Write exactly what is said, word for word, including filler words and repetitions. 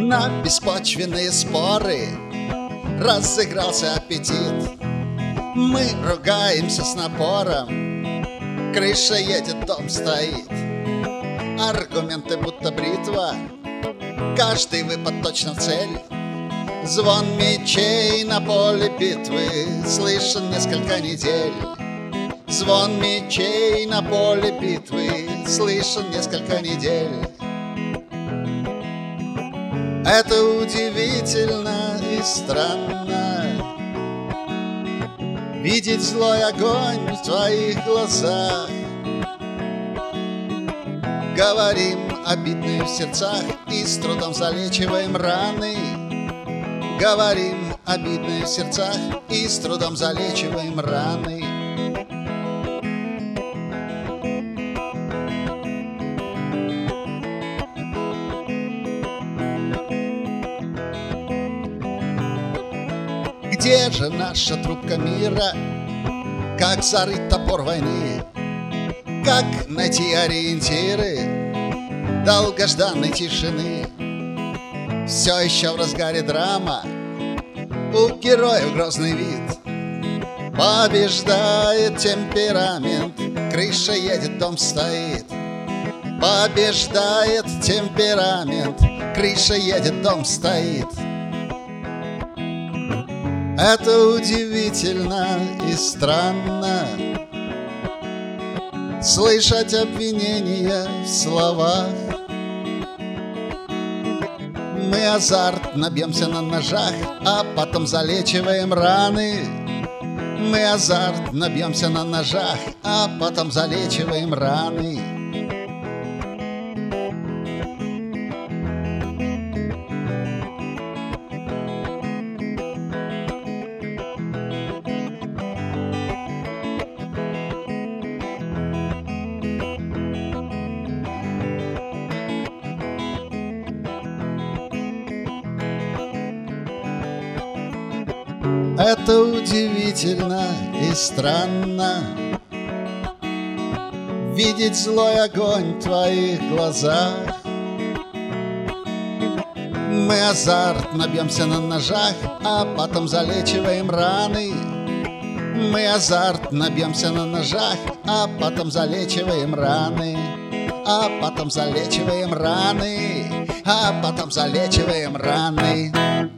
На беспочвенные споры разыгрался аппетит. Мы ругаемся с напором, крыша едет, дом стоит. Аргументы будто бритва, каждый выпад точно в цель. Звон мечей на поле битвы слышен несколько недель. Звон мечей на поле битвы слышен несколько недель. Это удивительно и странно видеть злой огонь в твоих глазах. Говорим обидные в сердцах и с трудом залечиваем раны. Говорим обидные в сердцах и с трудом залечиваем раны. Где же наша трубка мира? Как зарыть топор войны? Как найти ориентиры долгожданной тишины? Все еще в разгаре драма, у героев грозный вид. Побеждает темперамент, крыша едет, дом стоит. Побеждает темперамент, крыша едет, дом стоит. Это удивительно и странно слышать обвинения в словах. Мы азартно бьемся на ножах, а потом залечиваем раны. Мы азартно бьемся на ножах, а потом залечиваем раны. Это удивительно и странно видеть злой огонь в твоих глазах. Мы азартно бьемся на ножах, а потом залечиваем раны. Мы азартно бьемся на ножах, а потом залечиваем раны. А потом залечиваем раны, а потом залечиваем раны.